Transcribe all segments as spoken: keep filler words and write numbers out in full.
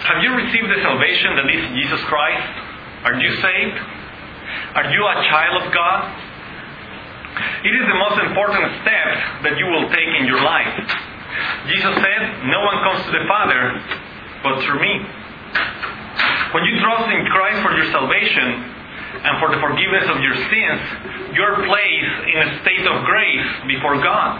Have you received the salvation that is in Jesus Christ? Are you saved? Are you a child of God? It is the most important step that you will take in your life. Jesus said, "No one comes to the Father but through me." When you trust in Christ for your salvation and for the forgiveness of your sins, you are placed in a state of grace before God.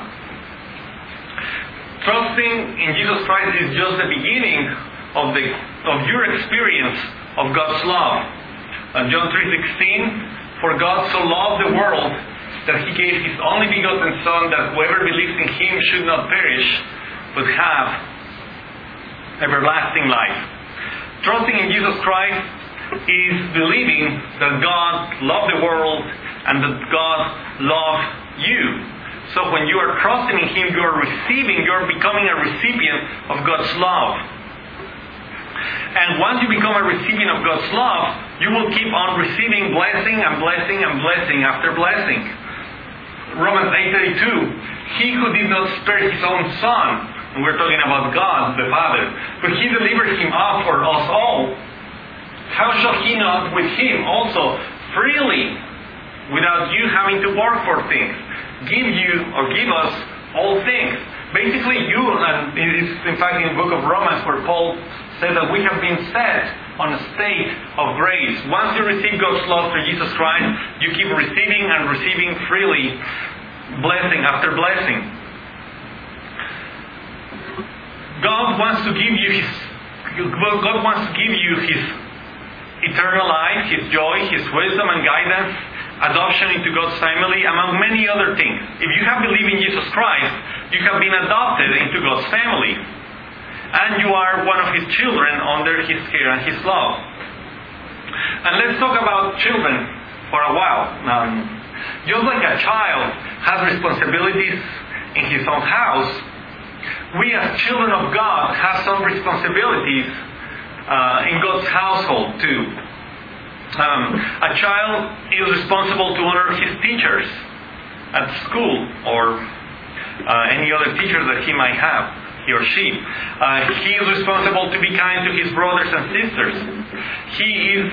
Trusting in Jesus Christ is just the beginning of the of your experience of God's love. And John three sixteen, "For God so loved the world that He gave His only begotten Son, that whoever believes in Him should not perish, but have everlasting life." Trusting in Jesus Christ is believing that God loved the world and that God loved you. So when you are trusting in Him, you are receiving, you are becoming a recipient of God's love. And once you become a recipient of God's love, you will keep on receiving blessing and blessing and blessing after blessing. Romans eight thirty-two, "He who did not spare His own Son," and we're talking about God the Father, "but He delivered Him up for us all, how shall He not with Him also freely, without you having to work for things, give you or give us all things?" Basically, you, and it is in fact in the book of Romans where Paul said that we have been set on a state of grace. Once you receive God's love through Jesus Christ, you keep receiving and receiving freely, blessing after blessing. God wants to give you His God wants to give you His eternal life, His joy, His wisdom and guidance, adoption into God's family, among many other things. If you have believed in Jesus Christ, you have been adopted into God's family. And you are one of His children under His care and His love. And let's talk about children for a while. Um, just like a child has responsibilities in his own house, we as children of God have some responsibilities uh, in God's household too. Um, a child is responsible to honor his teachers at school or uh, any other teachers that he might have, he or she. Uh, he is responsible to be kind to his brothers and sisters. He is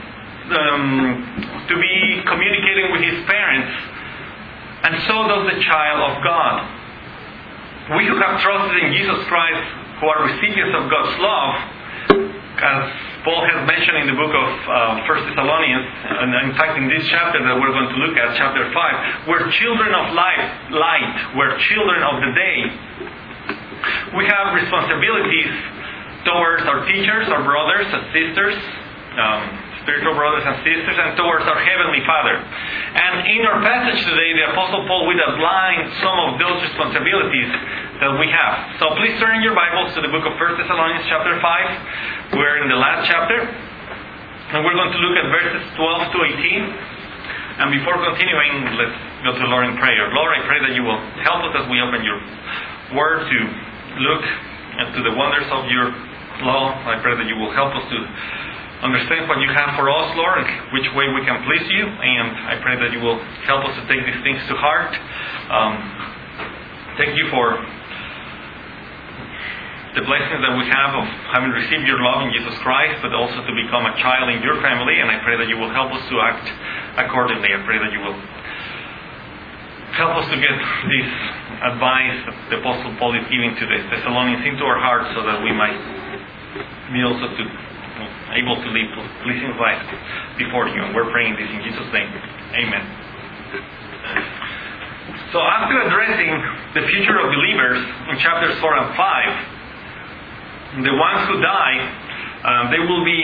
um, to be communicating with his parents. And so does the child of God. We who have trusted in Jesus Christ, who are recipients of God's love, as Paul has mentioned in the book of uh, First Thessalonians, and in fact in this chapter that we're going to look at, chapter five, we're children of light, light, we're children of the day. We have responsibilities towards our teachers, our brothers and sisters, um, spiritual brothers and sisters, and towards our Heavenly Father. And in our passage today, the Apostle Paul will outline some of those responsibilities that we have. So please turn your Bibles to the book of First Thessalonians chapter five. We're in the last chapter, and we're going to look at verses twelve to eighteen. And before continuing, let's go to the Lord in prayer. Lord, I pray that you will help us as we open your Word to look to the wonders of your law. I pray that you will help us to understand what you have for us, Lord, which way we can please you. And I pray that you will help us to take these things to heart. Um, thank you for the blessings that we have of having received your love in Jesus Christ, but also to become a child in your family. And I pray that you will help us to act accordingly. I pray that you will help us to get this advice that the Apostle Paul is giving to the Thessalonians into our hearts, so that we might be also to able to live pleasing life before you. And we're praying this in Jesus' name. Amen. So after addressing the future of believers in chapters four and five, the ones who die, um, they will be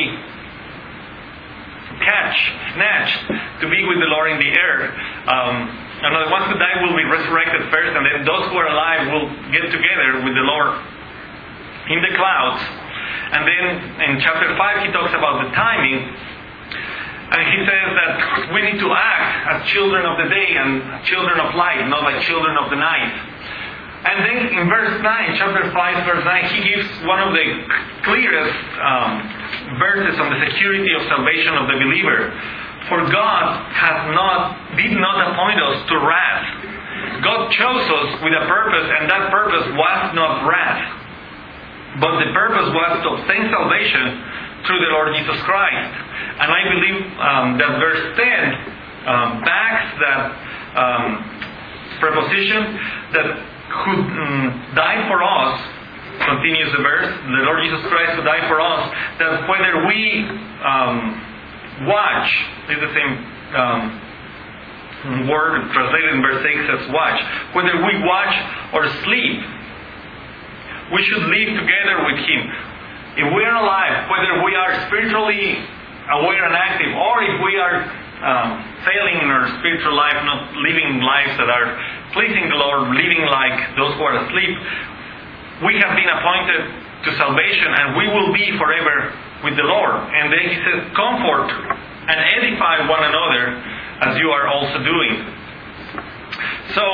catched, snatched to be with the Lord in the air. Um, and the ones who die will be resurrected first, and then those who are alive will get together with the Lord in the clouds. And then in chapter five, he talks about the timing. And he says that we need to act as children of the day and children of light, not like children of the night. And then in verse nine, chapter five, verse nine, he gives one of the clearest um, verses on the security of salvation of the believer. For God has not, did not appoint us to wrath. God chose us with a purpose, and that purpose was not wrath. but the purpose was to obtain salvation through the Lord Jesus Christ. And I believe um, that verse ten um, backs that um, preposition, that who um, died for us, continues the verse, the Lord Jesus Christ who died for us, that whether we um, watch, is the same um, word translated in verse six as watch, whether we watch or sleep, we should live together with Him. If we are alive, whether we are spiritually aware and active, or if we are um, failing in our spiritual life, not living lives that are pleasing the Lord, living like those who are asleep, we have been appointed to salvation, and we will be forever with the Lord. And then He says, comfort and edify one another as you are also doing. So,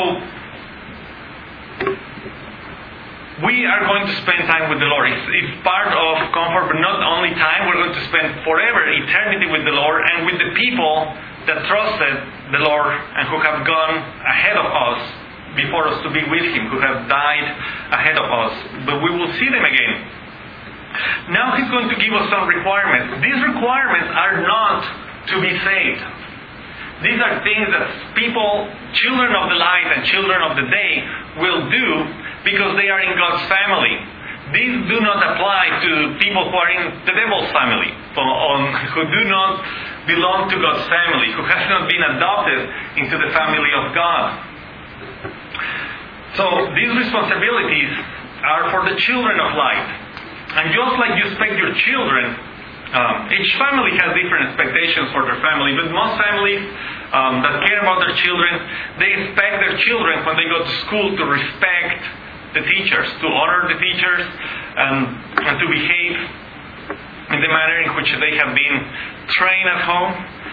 we are going to spend time with the Lord. It's, it's part of comfort, but not only time. We're going to spend forever, eternity with the Lord and with the people that trusted the Lord and who have gone ahead of us, before us, to be with Him, who have died ahead of us. But we will see them again. Now He's going to give us some requirements. These requirements are not to be saved. These are things that people, children of the light and children of the day, will do because they are in God's family. These do not apply to people who are in the devil's family, who do not belong to God's family, who have not been adopted into the family of God. So these responsibilities are for the children of light. And just like you expect your children, um, each family has different expectations for their family, but most families um, that care about their children, they expect their children when they go to school to respect the teachers, to honor the teachers, and, and to behave in the manner in which they have been trained at home.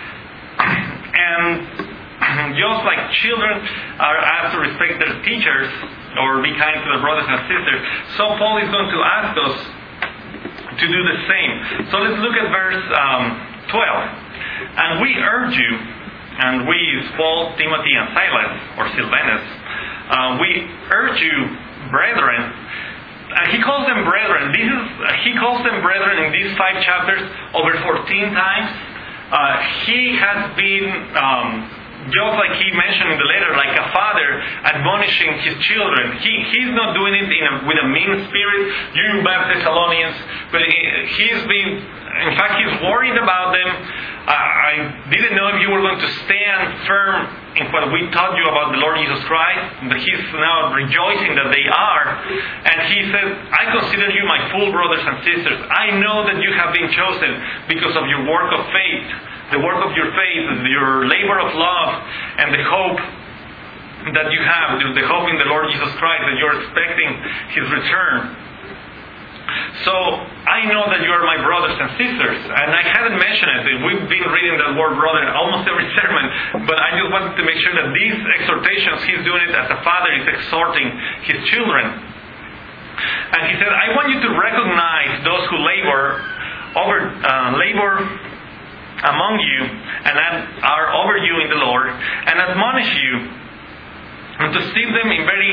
And just like children are asked to respect their teachers or be kind to their brothers and sisters, so Paul is going to ask us to do the same. So let's look at verse um, twelve. And we urge you, and we is Paul, Timothy, and Silas, or Silvanus, uh, we urge you, brethren. Uh, he calls them brethren. This is, uh, he calls them brethren in these five chapters over fourteen times. Uh, he has been, um, just like he mentioned in the letter, like a father admonishing his children. He He's not doing it in a, with a mean spirit, you bad Thessalonians, but he, he's been, in fact, he's worried about them. I, I didn't know if you were going to stand firm in what we taught you about the Lord Jesus Christ, but he's now rejoicing that they are. And he said, I consider you my full brothers and sisters. I know that you have been chosen because of your work of faith, the work of your faith, your labor of love, and the hope that you have, the hope in the Lord Jesus Christ, that you're expecting His return. So, I know that you are my brothers and sisters, and I hadn't mentioned it. We've been reading that word brother almost every sermon, but I just wanted to make sure that these exhortations, he's doing it as a father is exhorting his children. And he said, I want you to recognize those who labor, over, uh, labor among you, and are over you in the Lord, and admonish you, and to esteem them in very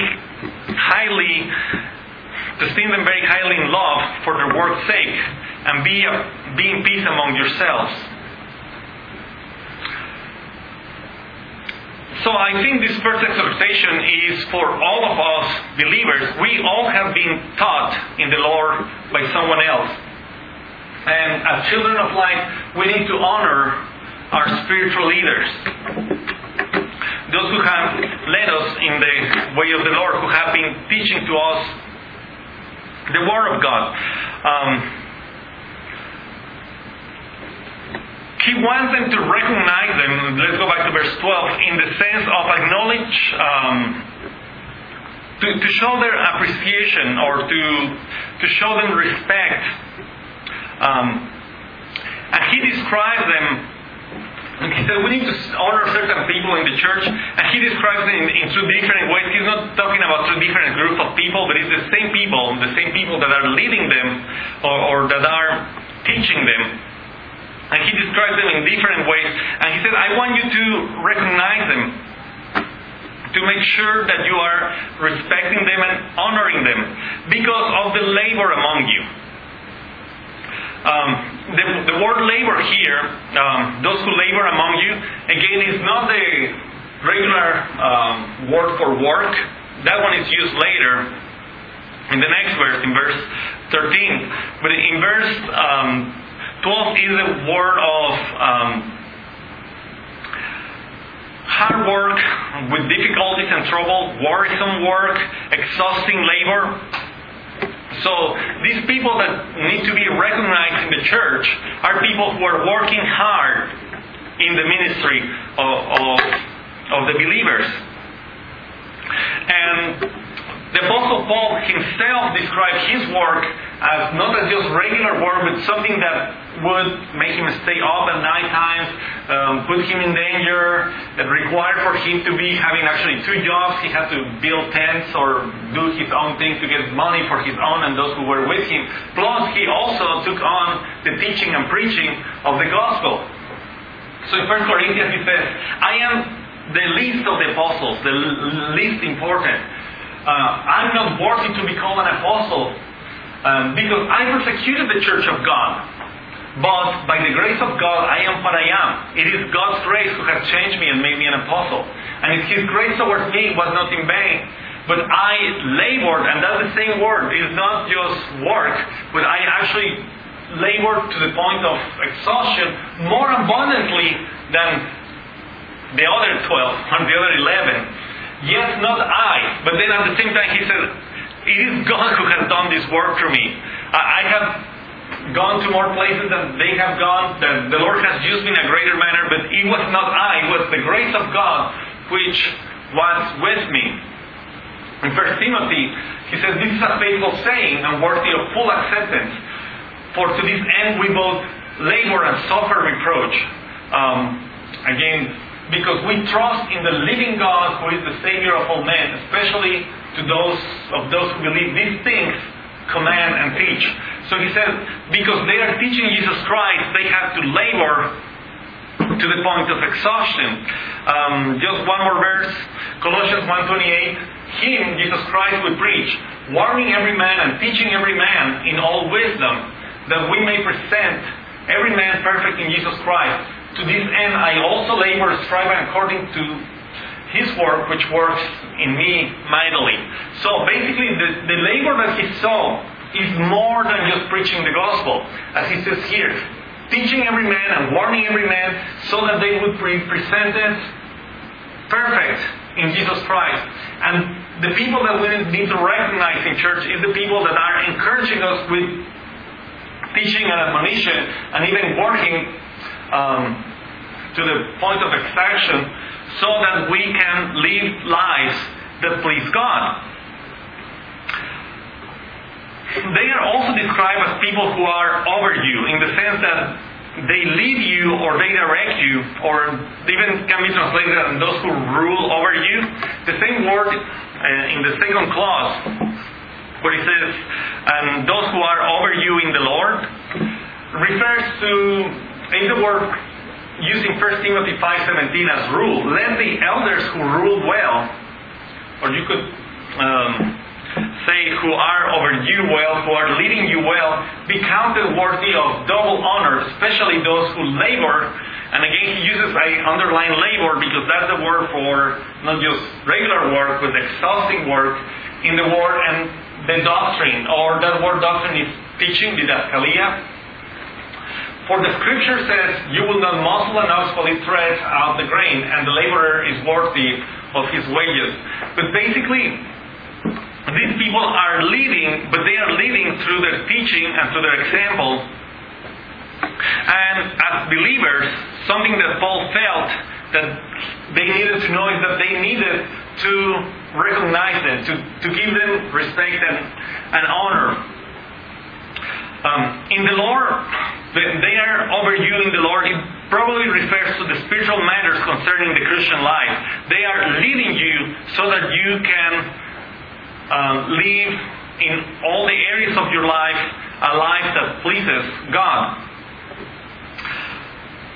highly to esteem them very highly in love for their work's sake, and be, a, be in peace among yourselves. So I think this first exhortation is for all of us believers. We all have been taught in the Lord by someone else. And as children of light, we need to honor our spiritual leaders. Those who have led us in the way of the Lord, who have been teaching to us the Word of God. Um, he wants them to recognize them, let's go back to verse twelve, in the sense of acknowledge, um, to, to show their appreciation, or to, to show them respect. Um, and he describes them. And he said we need to honor certain people in the church, and he describes them in, in two different ways. He's not talking about two different groups of people, but it's the same people, the same people that are leading them, or, or that are teaching them. And he describes them in different ways. And he said, I want you to recognize them, to to make sure that you are respecting them and honoring them because of the labor among you. Um, the, the word labor here, um, those who labor among you, again, is not the regular um, word for work. That one is used later in the next verse, in verse thirteen. But in verse um, twelve is the word of um, hard work with difficulties and trouble, worrisome work, exhausting labor. So these people that need to be recognized in the church are people who are working hard in the ministry of, of, of the believers. And the Apostle Paul himself described his work as not as just regular work, but something that would make him stay up at night times, um, put him in danger, that required for him to be having actually two jobs. He had to build tents or do his own thing to get money for his own and those who were with him. Plus, he also took on the teaching and preaching of the gospel. So in First Corinthians he says, I am the least of the apostles, the least important. Uh, I'm not worthy to be called an apostle um, because I persecuted the church of God. But by the grace of God, I am what I am. It is God's grace who has changed me and made me an apostle. And His grace towards me was not in vain. But I labored, and that's the same word. It is not just work, but I actually labored to the point of exhaustion more abundantly than the other twelve, and the other eleven. Yes, not I. But then at the same time he said, it is God who has done this work through me. I have gone to more places than they have gone. That the Lord has used me in a greater manner, but it was not I. It was the grace of God which was with me. In First Timothy, he says, this is a faithful saying and worthy of full acceptance. For to this end we both labor and suffer reproach. Um, again, because we trust in the living God who is the Savior of all men, especially to those of those who believe these things, command and teach. So he says, because they are teaching Jesus Christ, they have to labor to the point of exhaustion. Um, just one more verse, Colossians one twenty-eight. Him, Jesus Christ, we preach, warning every man and teaching every man in all wisdom, that we may present every man perfect in Jesus Christ. To this end I also labor, striving according to His work, which works in me mightily. So basically, the, the labor that he saw is more than just preaching the gospel. As he says here, teaching every man and warning every man so that they would be presented perfect in Jesus Christ. And the people that we need to recognize in church is the people that are encouraging us with teaching and admonition and even working Um, to the point of extraction, so that we can live lives that please God. They are also described as people who are over you, in the sense that they lead you or they direct you, or even can be translated as those who rule over you. The same word uh, in the second clause, where it says, and those who are over you in the Lord, refers to in the word using First Timothy five seventeen as rule. Let the elders who rule well, or you could um, say who are over you well, who are leading you well, be counted worthy of double honor, especially those who labor. And again, he uses, I underline labor because that's the word for not just regular work, but exhausting work in the word and the doctrine, or that word doctrine is teaching, didaskalia. For the scripture says, you will not muzzle an ox while it treads out the grain, and the laborer is worthy of his wages. But basically, these people are leading, but they are leading through their teaching and through their example. And as believers, something that Paul felt that they needed to know is that they needed to recognize them, to, to give them respect and, and honor. Um, in the Lord, they are over you in the Lord. It probably refers to the spiritual matters concerning the Christian life. They are leading you so that you can uh, live in all the areas of your life a life that pleases God.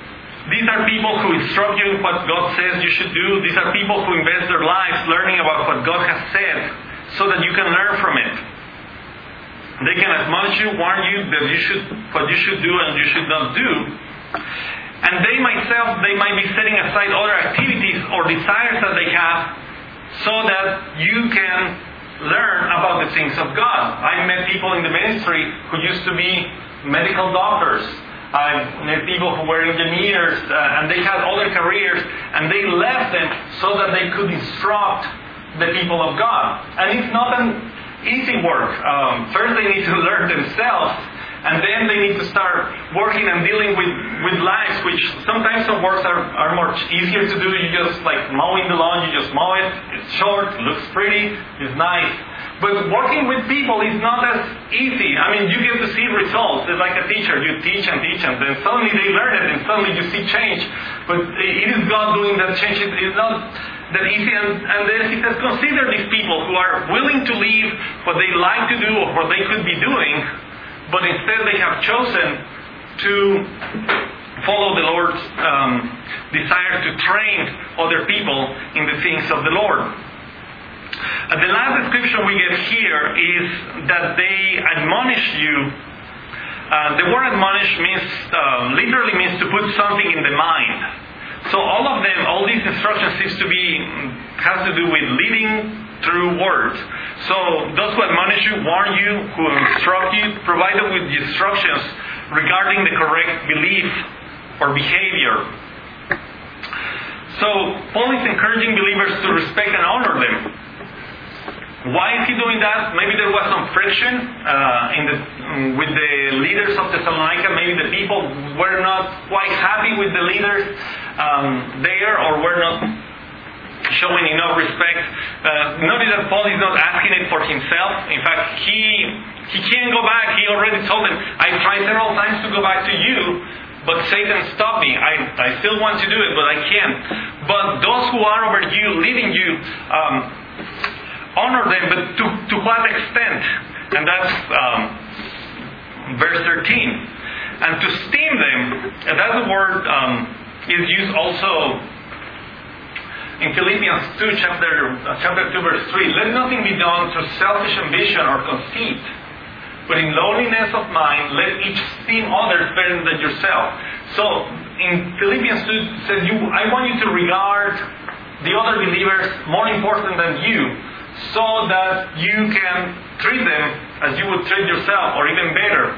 These are people who instruct you in what God says you should do. These are people who invest their lives learning about what God has said so that you can learn from it. They can admonish you, warn you that you should, what you should do and you should not do. And they myself, they might be setting aside other activities or desires that they have so that you can learn about the things of God. I've met people in the ministry who used to be medical doctors. I've met people who were engineers uh, and they had other careers and they left them so that they could instruct the people of God. And it's not an easy work. Um, first they need to learn themselves, and then they need to start working and dealing with, with lives, which sometimes some works are, are much easier to do. You just like mowing the lawn, you just mow it, it's short, looks pretty, it's nice. But working with people is not as easy. I mean, you get to see results. It's like a teacher. You teach and teach and then suddenly they learn it and suddenly you see change. But it is God doing that change. It's not that easy. And, and then he says, consider these people who are willing to leave what they like to do or what they could be doing, but instead they have chosen to follow the Lord's um, desire to train other people in the things of the Lord. Uh, the last description we get here is that they admonish you. Uh, the word admonish means, uh, literally means to put something in the mind. So all of them, all these instructions seems to be, has to do with leading through words. So those who admonish you, warn you, who instruct you, provide them with the instructions regarding the correct belief or behavior. So Paul is encouraging believers to respect and honor them. Why is he doing that? Maybe there was some friction uh, in the, with the leaders of Thessalonica. Maybe the people were not quite happy with the leaders um, there, or were not showing enough respect. Uh, notice that Paul is not asking it for himself. In fact, he he can't go back. He already told them, I tried several times to go back to you, but Satan stopped me. I, I still want to do it, but I can't. But those who are over you, leading you, um, honor them, but to, to what extent? And that's um, verse thirteen. And to esteem them, and that's the word um, is used also in Philippians two, chapter, uh, chapter two, verse three. Let nothing be done through selfish ambition or conceit, but in lowliness of mind, let each esteem others better than yourself. So, in Philippians two, it says, you, I want you to regard the other believers more important than you, so that you can treat them as you would treat yourself, or even better.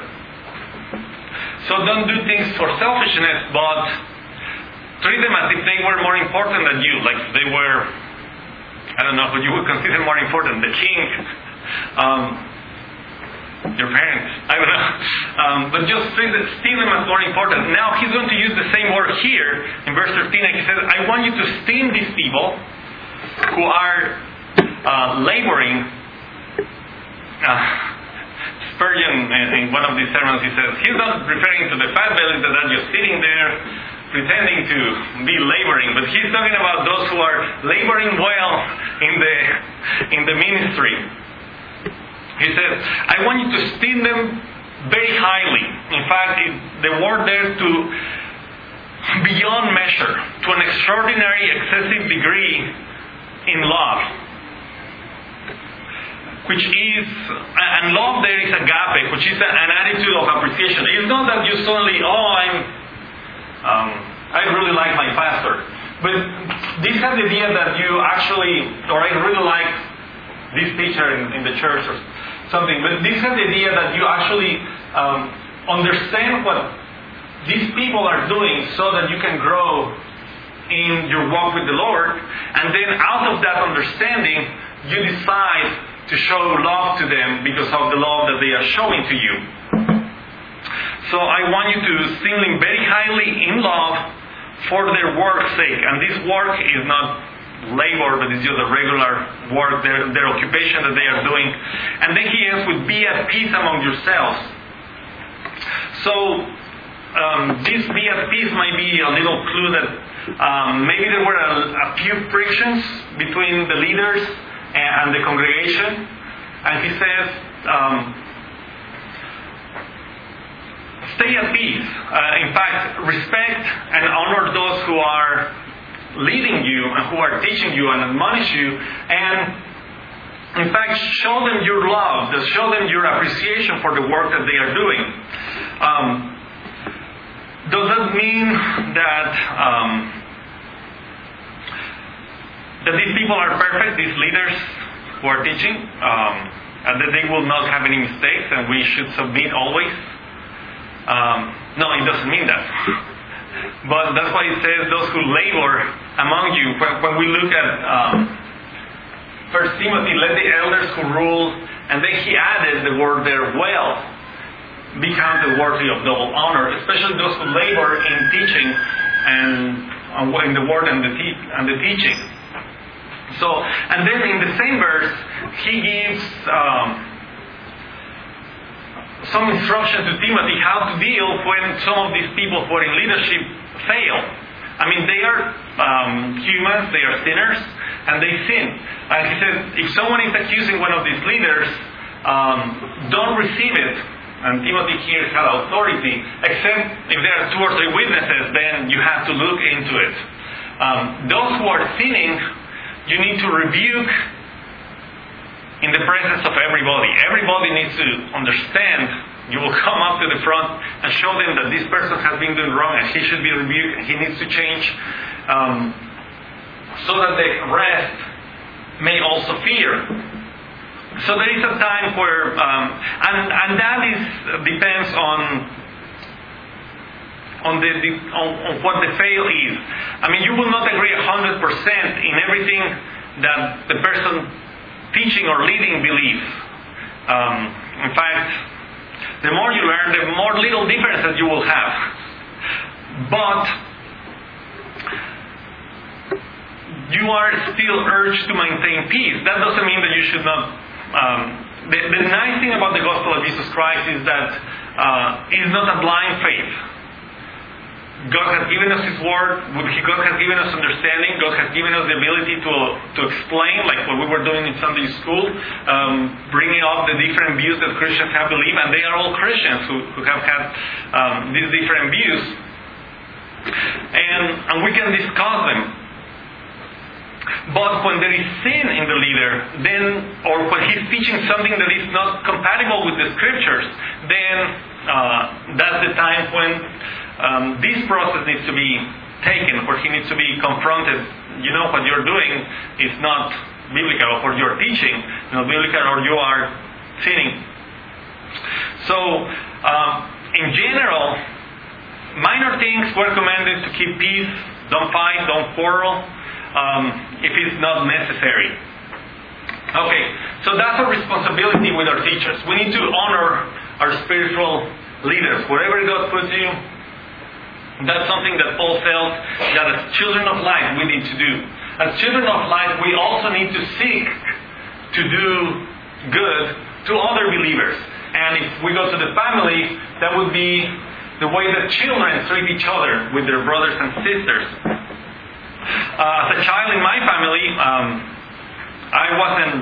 So don't do things for selfishness, but treat them as if they were more important than you. Like they were, I don't know, what you would consider more important, the king, um, your parents, I don't know. Um, but just treat them, esteem them as more important. Now he's going to use the same word here in verse thirteen, and he says, I want you to esteem these people who are Uh, laboring. Uh, Spurgeon, in one of these sermons, he says, he's not referring to the fat bellies that are just sitting there pretending to be laboring, but he's talking about those who are laboring well in the in the ministry. He says, I want you to esteem them very highly. In fact, it, the word there to beyond measure, to an extraordinary, excessive degree in love. Which is, and love there is agape, which is an attitude of appreciation. It's not that you suddenly, oh, I'm, um, I really like my pastor. But this has the idea that you actually, or I really like this teacher in, in the church or something. But this has the idea that you actually um, understand what these people are doing so that you can grow in your walk with the Lord. And then out of that understanding, you decide to show love to them because of the love that they are showing to you. So I want you to esteem them very highly in love for their work's sake. And this work is not labor, but it's just a regular work, their, their occupation that they are doing. And then he ends with, be at peace among yourselves. So um, this be at peace might be a little clue that um, maybe there were a, a few frictions between the leaders and the congregation, and he says, um, stay at peace. Uh, in fact, respect and honor those who are leading you and who are teaching you and admonish you, and in fact, show them your love, show them your appreciation for the work that they are doing. Um, does that mean that um, that these people are perfect, these leaders who are teaching, um, and that they will not have any mistakes and we should submit always? Um, no, it doesn't mean that. But that's why it says those who labor among you. When, when we look at um, First Timothy, let the elders who rule, and then he added the word there, well, become the worthy of double honor, especially those who labor in teaching and uh, in the word and the, te- and the teaching. So, and then in the same verse, he gives um, some instruction to Timothy how to deal when some of these people who are in leadership fail. I mean, they are um, humans, they are sinners, and they sin. And he said, if someone is accusing one of these leaders, um, don't receive it. And Timothy here had authority, except if there are two or three witnesses, then you have to look into it. Um, those who are sinning, you need to rebuke in the presence of everybody. Everybody needs to understand. You will come up to the front and show them that this person has been doing wrong and he should be rebuked and he needs to change, um, so that the rest may also fear. So there is a time where, um, and and that is depends on on the, the on, on what the fail is. I mean, you will not agree a hundred percent in everything that the person teaching or leading believes. Um, in fact, the more you learn, the more little differences you will have. But you are still urged to maintain peace. That doesn't mean that you should not. Um, the, the nice thing about the gospel of Jesus Christ is that uh, it's not a blind faith. God has given us His Word. God has given us understanding. God has given us the ability to to explain, like what we were doing in Sunday school, um, bringing up the different views that Christians have believed, and they are all Christians who, who have had um, these different views, and and we can discuss them. But when there is sin in the leader, then, or when he's teaching something that is not compatible with the Scriptures, then uh, that's the time when um, this process needs to be taken, where he needs to be confronted. You know, what you're doing is not biblical, or you're teaching is not biblical, or you are sinning. So, um, in general, minor things were commanded to keep peace, don't fight, don't quarrel, Um, if it's not necessary. Okay, so that's our responsibility with our teachers. We need to honor our spiritual leaders. Wherever God puts you, that's something that Paul felt that as children of light we need to do. As children of light, we also need to seek to do good to other believers. And if we go to the family, that would be the way that children treat each other with their brothers and sisters. Uh, as a child in my family, um, I wasn't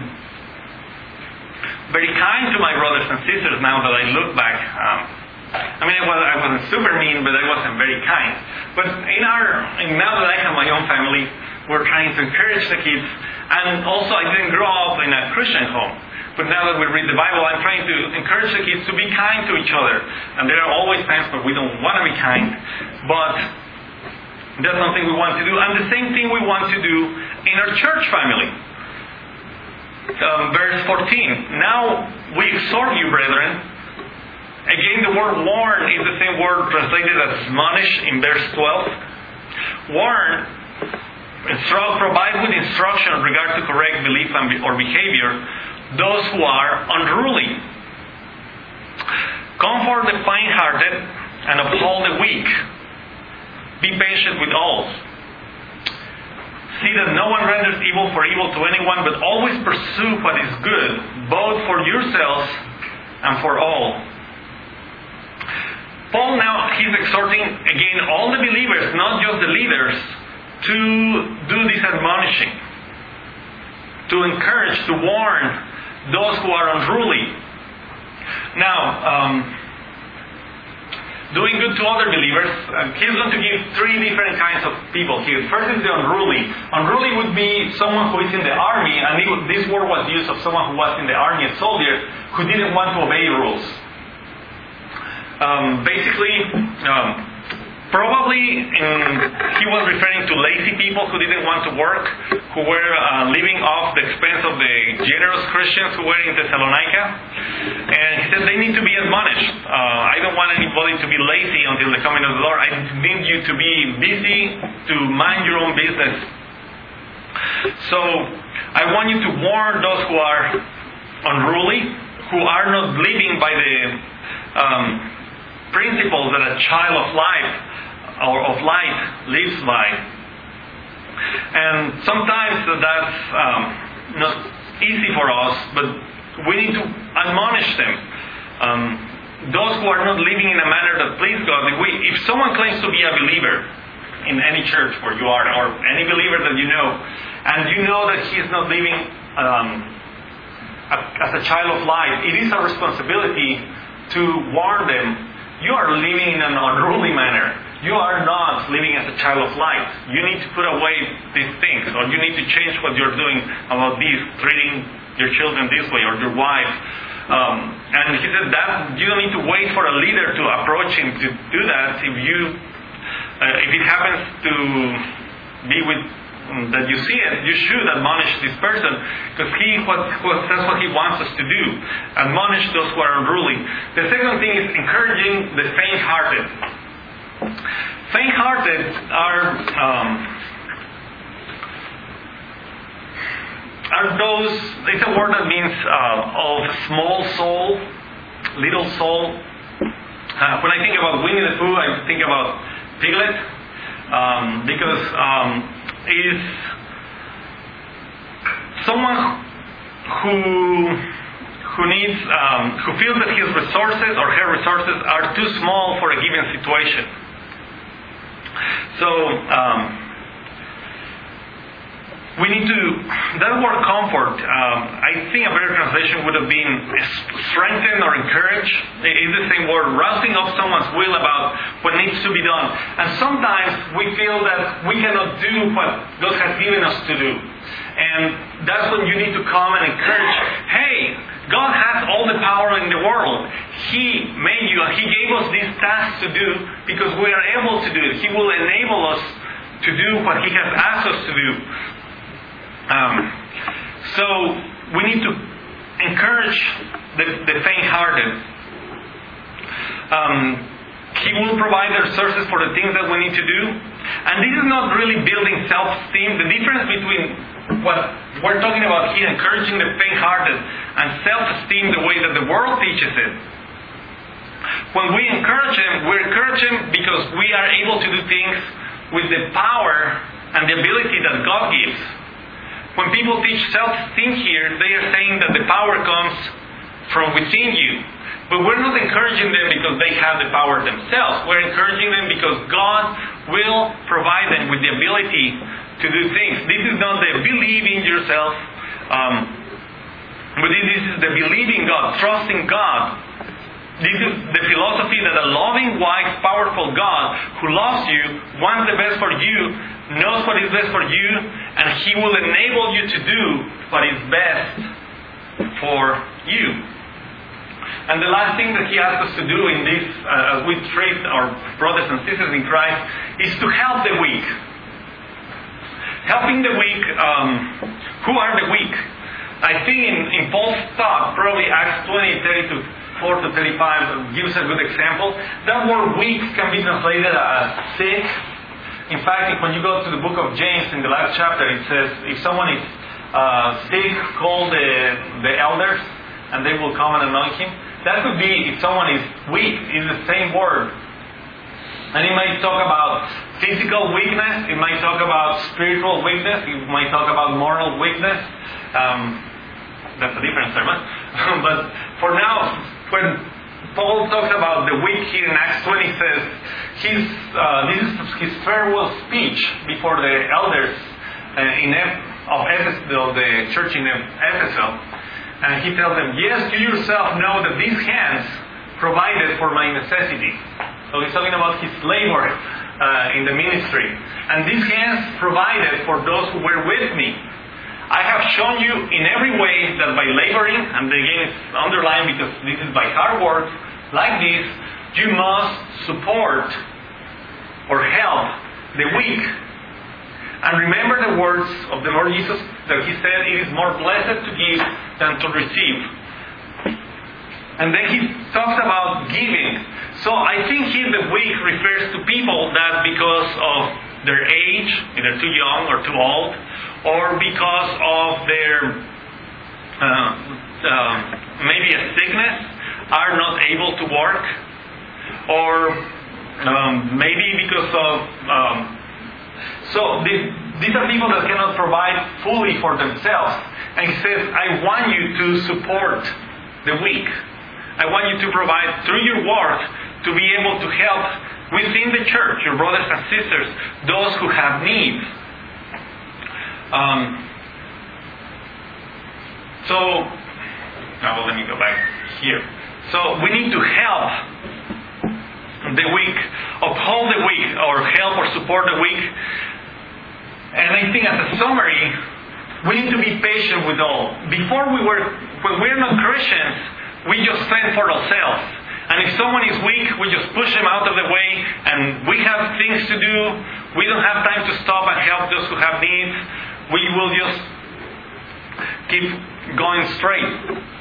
very kind to my brothers and sisters. Now that I look back, um, I mean, I, was, I wasn't super mean, but I wasn't very kind. But in our, and now that I have my own family, we're trying to encourage the kids. And also, I didn't grow up in a Christian home. But now that we read the Bible, I'm trying to encourage the kids to be kind to each other. And there are always times where we don't want to be kind, but that's something we want to do. And the same thing we want to do in our church family. Um, verse fourteen. Now we exhort you, brethren. Again, the word warn is the same word translated as admonish in verse twelve. Warn, instruct, provide with instruction in regard to correct belief and, or behavior those who are unruly. Comfort the faint-hearted and uphold the weak. Be patient with all. See that no one renders evil for evil to anyone, but always pursue what is good, both for yourselves and for all. Paul now, he's exhorting again all the believers, not just the leaders, to do this admonishing. To encourage, to warn those who are unruly. Now, um, doing good to other believers. Uh, he's going to give three different kinds of people here. First is the unruly. Unruly would be someone who is in the army, and it, this word was used of someone who was in the army, a soldier, who didn't want to obey rules. Um, basically, um, probably in, he was referring to lazy people who didn't want to work, who were uh, living off the expense of the generous Christians who were in Thessalonica. And he said they need to be admonished. Uh, I don't want anybody to be lazy until the coming of the Lord. I need you to be busy, to mind your own business. So I want you to warn those who are unruly, who are not living by the um, principles that a child of life or of light lives by. And sometimes that's um, not easy for us, but we need to admonish them. Um, those who are not living in a manner that please God, if, we, if someone claims to be a believer in any church where you are, or any believer that you know, and you know that he is not living um, as a child of light, it is our responsibility to warn them. You are living in an unruly manner. You are not living as a child of light. You need to put away these things, or you need to change what you're doing about this, treating your children this way, or your wife. Um, and he said that you don't need to wait for a leader to approach him to do that. If you, uh, if it happens to be with um, that you see it, you should admonish this person, because he what, what that's what he wants us to do. Admonish those who are unruly. The second thing is encouraging the faint-hearted. Faint-hearted are um, are those. It's a word that means uh, of small soul, little soul. Uh, when I think about Winnie the Pooh, I think about Piglet, um, because um, is someone who who needs um, who feels that his resources or her resources are too small for a given situation. So um, we need to, that word comfort, um, I think a better translation would have been strengthen or encourage. It is the same word, rousing up someone's will about what needs to be done. And sometimes we feel that we cannot do what God has given us to do. And that's when you need to come and encourage, hey, God has all the power in the world. He made you and He gave us these tasks to do because we are able to do it. He will enable us to do what He has asked us to do. Um, so we need to encourage the, the faint-hearted. Um, he will provide the resources for the things that we need to do. And this is not really building self-esteem. The difference between what we're talking about here, encouraging the faint-hearted, and self-esteem the way that the world teaches it. When we encourage them, we encourage them because we are able to do things with the power and the ability that God gives. When people teach self-esteem here, they are saying that the power comes from within you. But we're not encouraging them because they have the power themselves. We're encouraging them because God will provide them with the ability to do things. This is not the believe in yourself, um, but this is the believing God, trusting God. This is the philosophy that a loving, wise, powerful God who loves you, wants the best for you, knows what is best for you, and He will enable you to do what is best for you. And the last thing that He asks us to do in this, uh, as we treat our brothers and sisters in Christ, is to help the weak. Helping the weak, um, who are the weak? I think in, in Paul's thought, probably Acts twenty, thirty-four to thirty-five gives a good example. That word weak can be translated as sick. In fact, when you go to the book of James in the last chapter, it says, if someone is uh, sick, call the, the elders and they will come and anoint him. That could be if someone is weak, is the same word. And it might talk about physical weakness, it might talk about spiritual weakness, it might talk about moral weakness. Um, that's a different sermon. But for now, when Paul talks about the weak here in Acts twenty, says his, uh, this is his farewell speech before the elders uh, in Eph- of Ephesus, of the church in Ephesus. And he tells them, yes, you yourself know that these hands provided for my necessity. So he's talking about his labor uh, in the ministry. And these hands provided for those who were with me. I have shown you in every way that by laboring, and again it's underlined because this is by hard work, like this, you must support or help the weak. And remember the words of the Lord Jesus that He said, it is more blessed to give than to receive. And then He talks about giving. So I think here the weak refers to people that because of their age, either too young or too old, or because of their uh, uh, maybe a sickness, are not able to work, or um, maybe because of um, so these, these are people that cannot provide fully for themselves. And He says, I want you to support the weak. I want you to provide through your work to be able to help within the church, your brothers and sisters, those who have needs. Um, so, now let me go back here. So we need to help the weak, uphold the weak, or help or support the weak. And I think as a summary, we need to be patient with all. Before we were, when we're not Christians, we just fend for ourselves. And if someone is weak, we just push them out of the way, and we have things to do. We don't have time to stop and help those who have needs. We will just keep going straight.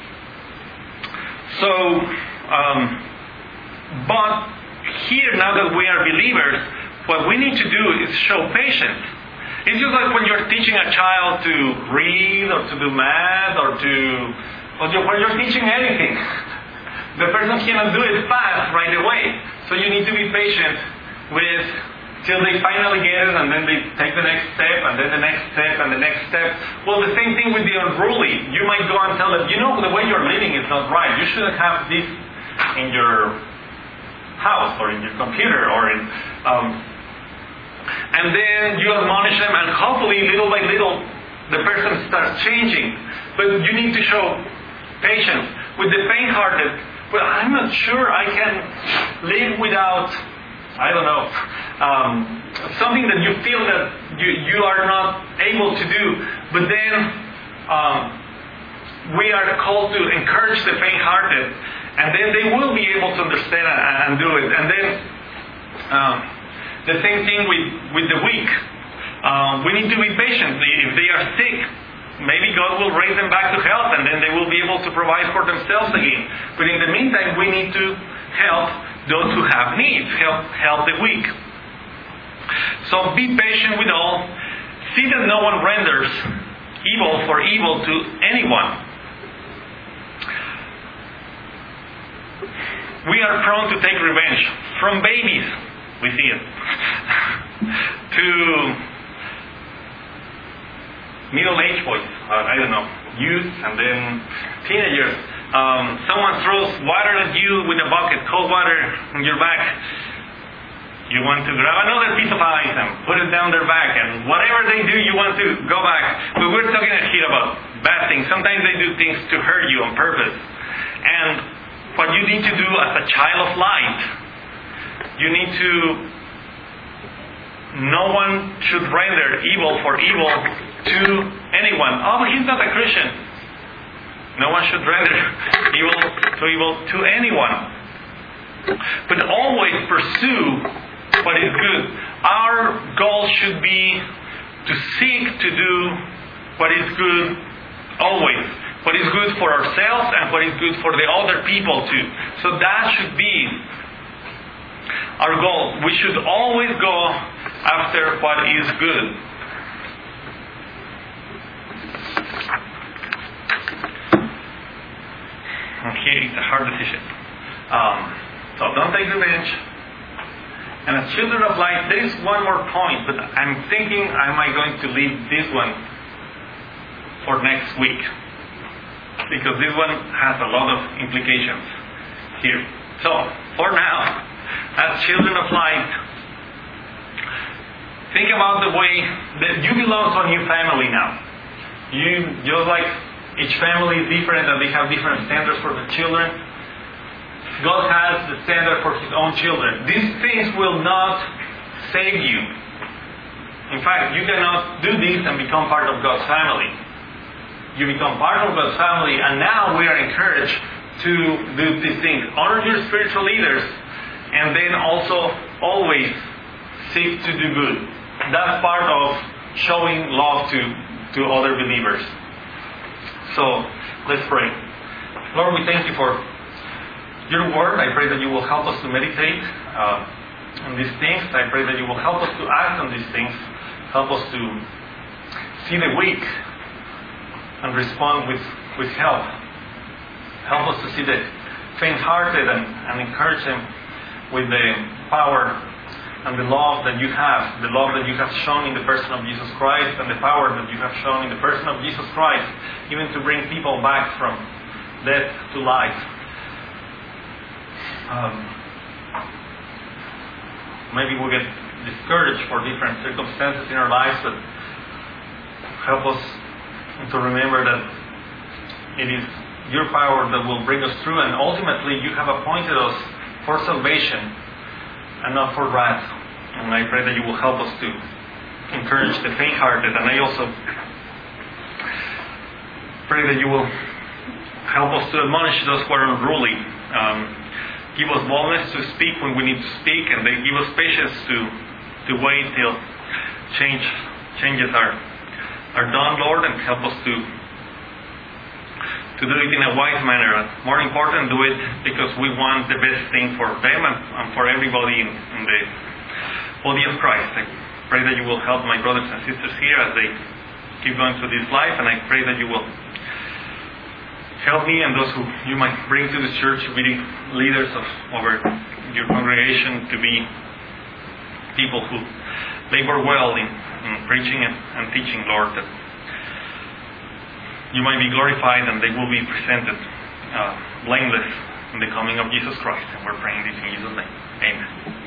So, um, but here, now that we are believers, what we need to do is show patience. It's just like when you're teaching a child to read or to do math or to, or when you're teaching anything. The person cannot do it fast right away. So you need to be patient with till they finally get it, and then they take the next step, and then the next step, and the next step. Well, the same thing with the unruly. You might go and tell them, you know, the way you're living is not right. You shouldn't have this in your house, or in your computer, or in... Um, and then you admonish them, and hopefully, little by little, the person starts changing. But you need to show patience. With the faint-hearted, well, I'm not sure I can live without, I don't know, um, something that you feel that you, you are not able to do. But then um, we are called to encourage the faint-hearted, and then they will be able to understand and, and do it. And then um, the same thing with, with the weak. Um, we need to be patient. If they are sick, maybe God will raise them back to health, and then they will be able to provide for themselves again. But in the meantime, we need to help those who have needs, help help the weak. So be patient with all. See that no one renders evil for evil to anyone. We are prone to take revenge from babies. We see it. to middle-aged boys, uh, I don't know, youth, and then teenagers. Um, someone throws water at you with a bucket, cold water on your back. You want to grab another piece of ice and put it down their back, and whatever they do, you want to go back. But we're talking here about bad things. Sometimes they do things to hurt you on purpose. And what you need to do as a child of light, you need to, no one should render evil for evil to anyone. Oh, but he's not a Christian. No one should render evil to evil to anyone. But always pursue what is good. Our goal should be to seek to do what is good always. What is good for ourselves and what is good for the other people too. So that should be our goal. We should always go after what is good. Okay, it's a hard decision. Um, so don't take revenge. And as children of light, there is one more point, but I'm thinking am I going to leave this one for next week, because this one has a lot of implications here. So, for now, as children of light, think about the way that you belong to a new family now. You, just like each family is different and they have different standards for the children, God has the standard for His own children. These things will not save you. In fact, you cannot do this and become part of God's family. You become part of God's family, and now we are encouraged to do these things. Honor your spiritual leaders, and then also always seek to do good. That's part of showing love to, to other believers. So, let's pray. Lord, we thank you for your word. I pray that you will help us to meditate uh, on these things. I pray that you will help us to act on these things. Help us to see the weak and respond with, with help. Help us to see the faint-hearted and, and encourage them with the power and the love that you have, the love that you have shown in the person of Jesus Christ, and the power that you have shown in the person of Jesus Christ, even to bring people back from death to life. Um, maybe we get discouraged for different circumstances in our lives, but help us to remember that it is your power that will bring us through, and ultimately you have appointed us for salvation and not for wrath. And I pray that you will help us to encourage the faint-hearted, and I also pray that you will help us to admonish those who are unruly. Um, give us boldness to speak when we need to speak, and they give us patience to to wait till change changes are are done, Lord, and help us to to do it in a wise manner. And more important, do it because we want the best thing for them and, and for everybody in, in the body of Christ. I pray that you will help my brothers and sisters here as they keep going through this life, and I pray that you will help me and those who you might bring to the church to be leaders of over your congregation, to be people who labor well in, in preaching and, and teaching, Lord, that you might be glorified and they will be presented uh, blameless in the coming of Jesus Christ. And we're praying this in Jesus' name. Amen.